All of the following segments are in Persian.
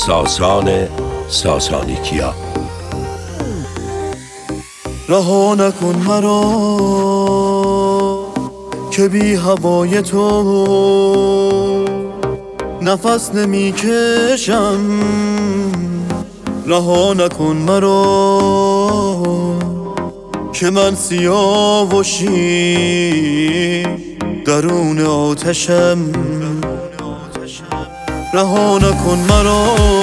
ساسان ساسانیکیا. رها نکن مرا که بی هوای تو نفس نمی کشم. رها نکن مرا که من سیاه و شیر درون آتشم. رها نکن مرا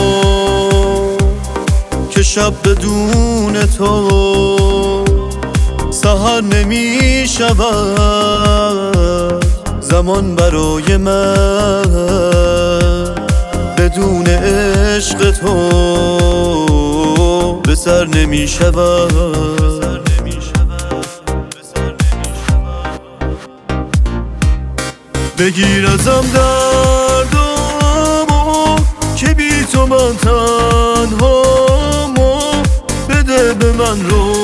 که شب بدون تو سحر نمی شود. زمان برای من بدون عشق تو به سر نمی شود. بگیر ازم دردامو که بی تو من تنهامو، بده به من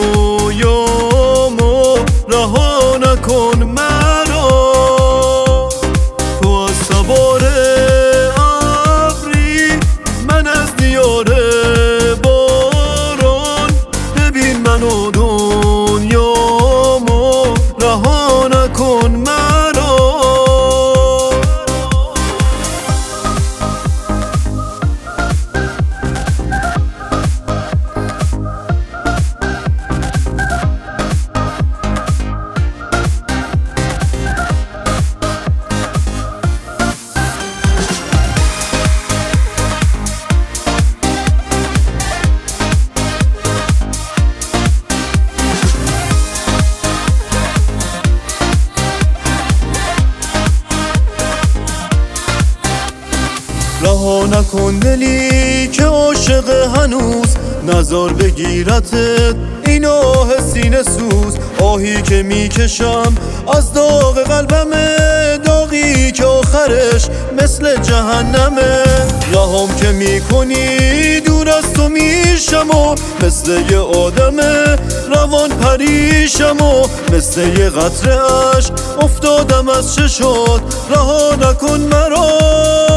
رویامو. رها نکن مرا تو از سوار ابری، من از دیار باران. ببین من و دنیامو، رها نکن مرا. رها نکن دلی که عاشق هنوز نظر بگیرتت این آه سینه سوز. آهی که میکشم از داغ قلبمه، داغی که آخرش مثل جهنمه. رهام که میکنی دور از تو میشم و مثل یه آدمه روان پریشم و مثل یه قطره عشق افتادم از چشات. رها نکن مرا